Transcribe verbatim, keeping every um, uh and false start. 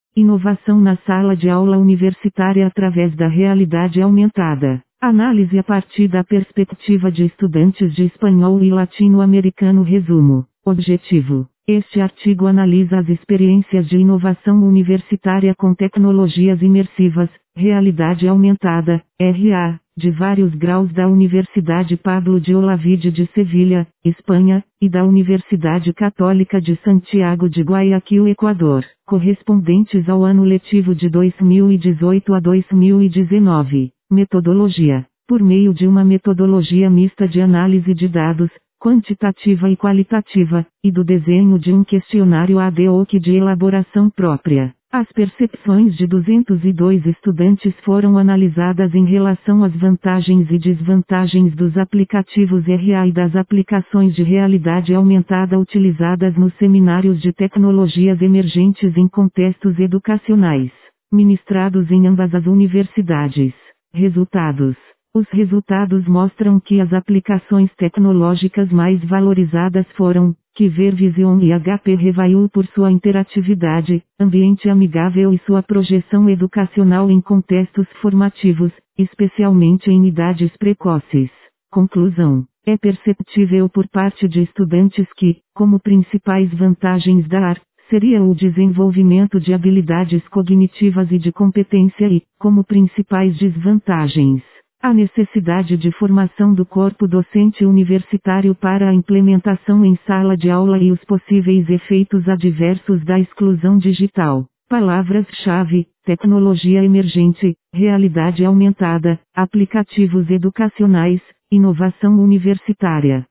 Inovação na sala de aula universitária através da realidade aumentada. Análise a partir da perspectiva de estudantes de espanhol e latino-americano. Resumo. Objetivo. Este artigo analisa as experiências de inovação universitária com tecnologias imersivas, realidade aumentada, R A, de vários graus da Universidade Pablo de Olavide de Sevilha, Espanha, e da Universidade Católica de Santiago de Guayaquil, Equador, correspondentes ao ano letivo de dois mil e dezoito a dois mil e dezenove. Metodologia. Por meio de uma metodologia mista de análise de dados, quantitativa e qualitativa, e do desenho de um questionário ad hoc de elaboração própria. As percepções de duzentos e dois estudantes foram analisadas em relação às vantagens e desvantagens dos aplicativos R A e das aplicações de realidade aumentada utilizadas nos seminários de tecnologias emergentes em contextos educacionais, ministrados em ambas as universidades. Resultados. Os resultados mostram que as aplicações tecnológicas mais valorizadas foram Quiver Vision e H P Revail por sua interatividade, ambiente amigável e sua projeção educacional em contextos formativos, especialmente em idades precoces. Conclusão. É perceptível por parte de estudantes que, como principais vantagens da A R, seria o desenvolvimento de habilidades cognitivas e de competência e, como principais desvantagens, a necessidade de formação do corpo docente universitário para a implementação em sala de aula e os possíveis efeitos adversos da exclusão digital. Palavras-chave: tecnologia emergente, realidade aumentada, aplicativos educacionais, inovação universitária.